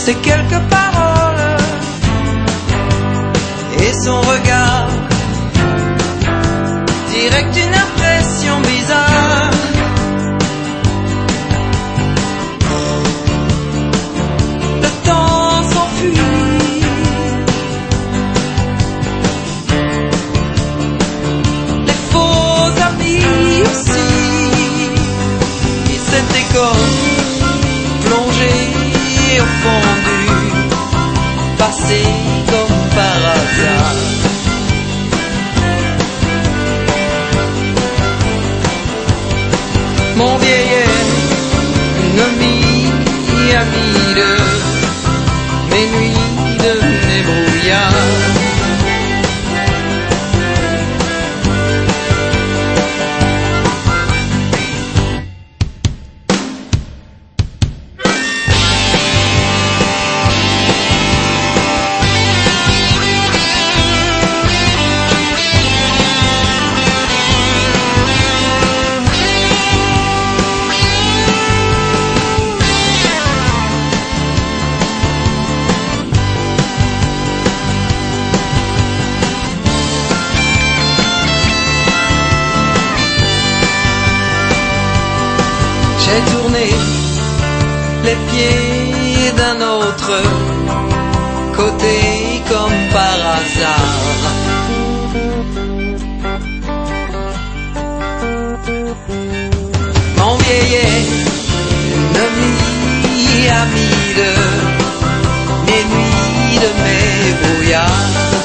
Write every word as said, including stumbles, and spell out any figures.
Ces quelques paroles et son regard direct une impression bizarre. Le temps s'enfuit, les faux amis aussi, ils s'étaient comme plongés au fond du passé comme par hasard. Mon vieil ennemi, ami de mes nuits, de mes brouillards. J'ai tourné les pieds d'un autre côté comme par hasard. Mon vieil ennemi, ami de mes nuits, de mes brouillards.